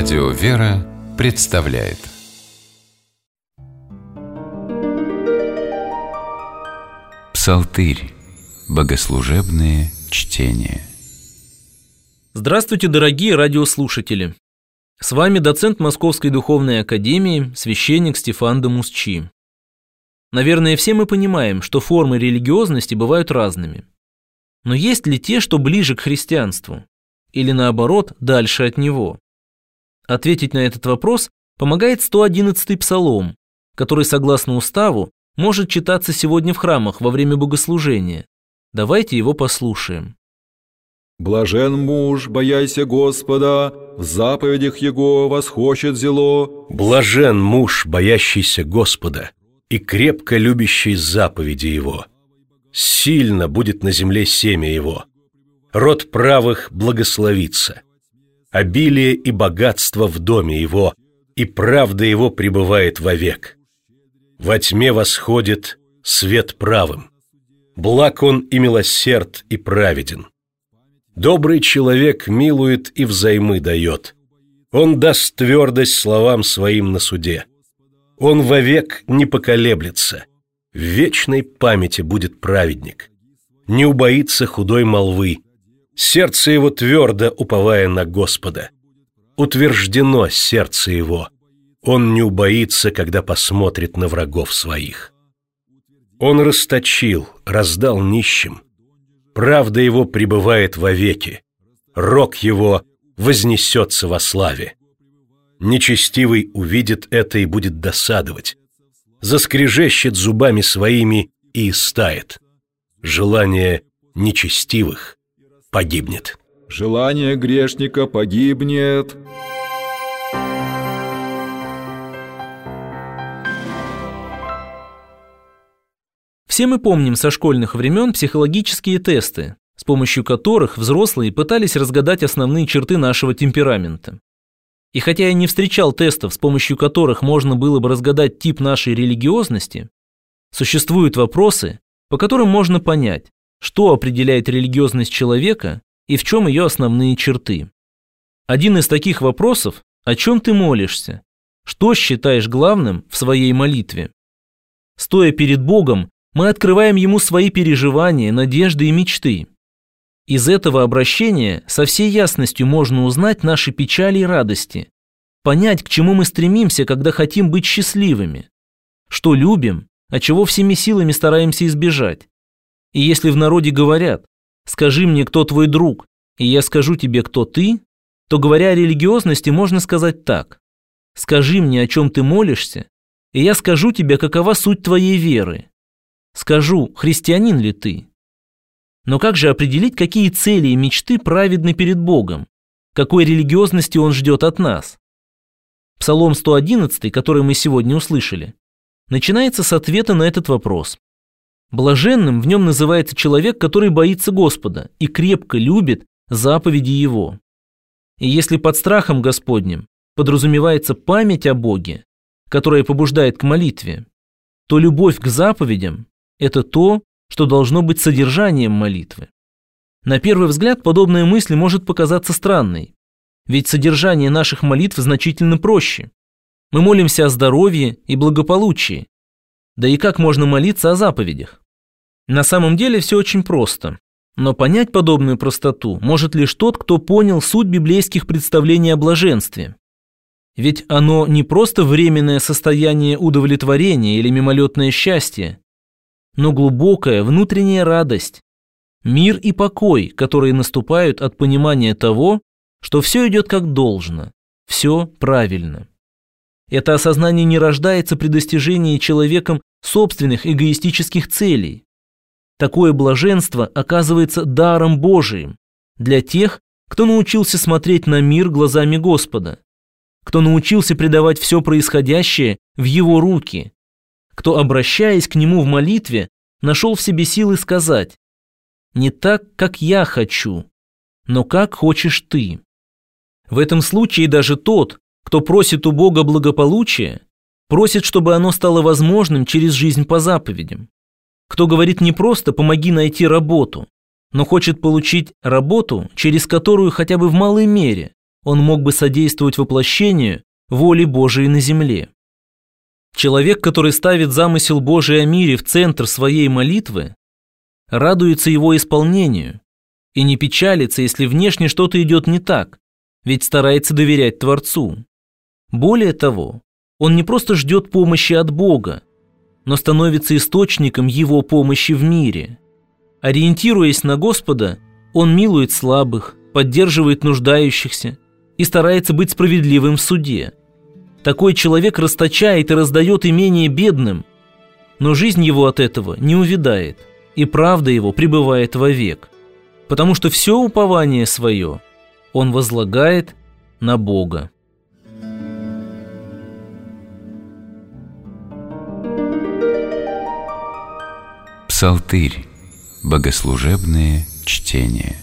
Радио «Вера» представляет Псалтырь. Богослужебные чтения. Здравствуйте, дорогие радиослушатели! С вами доцент Московской духовной академии, священник Стефан де Мусчи. Наверное, все мы понимаем, что формы религиозности бывают разными. Но есть ли те, что ближе к христианству? Или наоборот, дальше от него? Ответить на этот вопрос помогает 111-й псалом, который, согласно уставу, может читаться сегодня в храмах во время богослужения. Давайте его послушаем. «Блажен муж, бояйся Господа, в заповедях Его восхочет зело». Блажен муж, боящийся Господа и крепко любящий заповеди Его. Сильно будет на земле семя Его. Род правых благословится. Обилие и богатство в доме Его, и правда Его пребывает вовек. Во тьме восходит свет правым. Благ Он и милосерд, и праведен. Добрый человек милует и взаймы дает. Он даст твердость словам своим на суде. Он вовек не поколеблется. В вечной памяти будет праведник. Не убоится худой молвы. Сердце его твердо, уповая на Господа. Утверждено сердце его. Он не убоится, когда посмотрит на врагов своих. Он расточил, раздал нищим. Правда его пребывает вовеки. Рог его вознесется во славе. Нечестивый увидит это и будет досадовать. Заскрежещет зубами своими и истает. Желание нечестивых погибнет. Желание грешника погибнет. Все мы помним со школьных времен психологические тесты, с помощью которых взрослые пытались разгадать основные черты нашего темперамента. И хотя я не встречал тестов, с помощью которых можно было бы разгадать тип нашей религиозности, существуют вопросы, по которым можно понять, что определяет религиозность человека и в чем ее основные черты. Один из таких вопросов – о чем ты молишься? Что считаешь главным в своей молитве? Стоя перед Богом, мы открываем Ему свои переживания, надежды и мечты. Из этого обращения со всей ясностью можно узнать наши печали и радости, понять, к чему мы стремимся, когда хотим быть счастливыми, что любим, а чего всеми силами стараемся избежать. И если в народе говорят «скажи мне, кто твой друг, и я скажу тебе, кто ты», то, говоря о религиозности, можно сказать так: «Скажи мне, о чем ты молишься, и я скажу тебе, какова суть твоей веры. Скажу, христианин ли ты». Но как же определить, какие цели и мечты праведны перед Богом? Какой религиозности Он ждет от нас? Псалом 111, который мы сегодня услышали, начинается с ответа на этот вопрос. Блаженным в нем называется человек, который боится Господа и крепко любит заповеди Его. И если под страхом Господним подразумевается память о Боге, которая побуждает к молитве, то любовь к заповедям – это то, что должно быть содержанием молитвы. На первый взгляд подобная мысль может показаться странной, ведь содержание наших молитв значительно проще. Мы молимся о здоровье и благополучии. Да и как можно молиться о заповедях? На самом деле все очень просто, но понять подобную простоту может лишь тот, кто понял суть библейских представлений о блаженстве. Ведь оно не просто временное состояние удовлетворения или мимолетное счастье, но глубокая внутренняя радость, мир и покой, которые наступают от понимания того, что все идет как должно, все правильно. Это осознание не рождается при достижении человеком собственных эгоистических целей. Такое блаженство оказывается даром Божиим для тех, кто научился смотреть на мир глазами Господа, кто научился предавать все происходящее в Его руки, кто, обращаясь к Нему в молитве, нашел в себе силы сказать: «Не так, как я хочу, но как хочешь ты». В этом случае даже тот, кто просит у Бога благополучия, просит, чтобы оно стало возможным через жизнь по заповедям. Кто говорит не просто «помоги найти работу», но хочет получить работу, через которую хотя бы в малой мере он мог бы содействовать воплощению воли Божией на земле. Человек, который ставит замысел Божий о мире в центр своей молитвы, радуется его исполнению и не печалится, если внешне что-то идет не так, ведь старается доверять Творцу. Более того, он не просто ждет помощи от Бога, но становится источником Его помощи в мире. Ориентируясь на Господа, он милует слабых, поддерживает нуждающихся и старается быть справедливым в суде. Такой человек расточает и раздает имение бедным, но жизнь его от этого не увядает, и правда его пребывает вовек, потому что все упование свое он возлагает на Бога. Псалтырь. Богослужебные чтения.